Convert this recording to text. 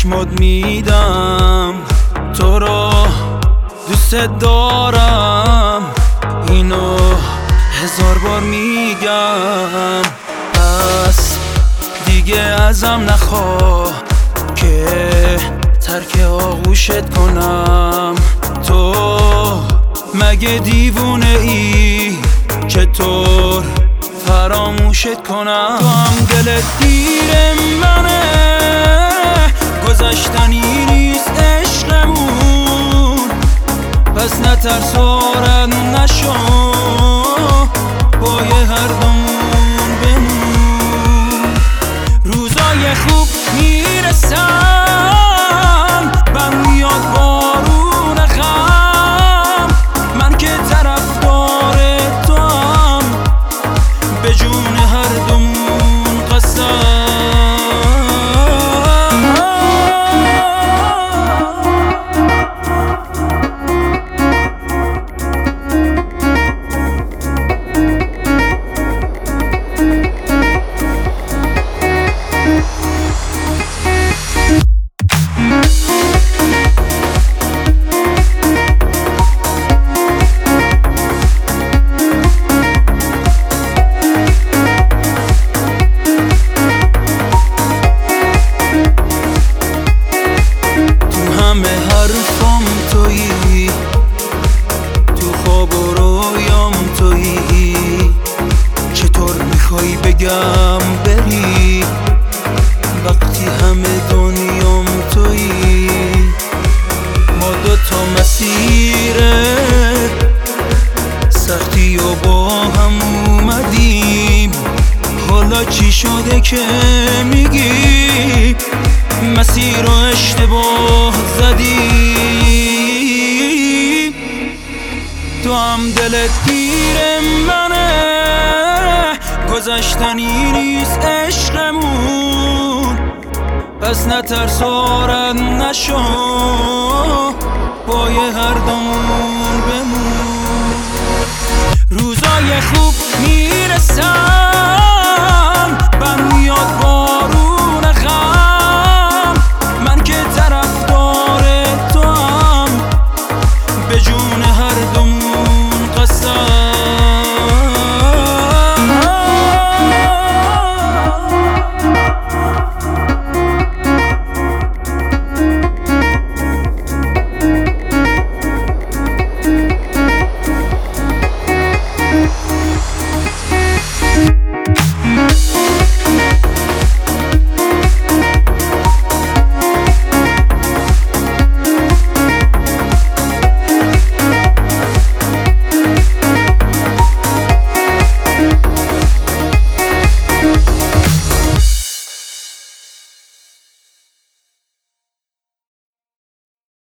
چشمات میدم، تو رو دوست دارم، اینو 1000 بار میگم. پس دیگه ازم نخواه که ترک آغوشت کنم. تو مگه دیوونه ای چطور فراموشت کنم؟ تو هم دلت گیر منه، گذشتنی نیست عشقمون، پس نترس و رد نشو، پای هر دومون بمون. روزای خوب میرسن، بم میاد بارون غم، من که طرفدار توام، به جون هر دومون قسم. همه حرفام تویی، تو خواب و رویام تویی، چطور میخوای بگم بری وقتی همه دنیام تویی؟ ما دوتا مسیر سختی و با هم اومدیم، حالا چی شده که میگی مسیر رو اشتباه زدی؟ تو هم دلت گیر منه، گذشتنی نیست عشقمون، پس نترس و رد نشو، پای هر دومون بمون. روزای خوب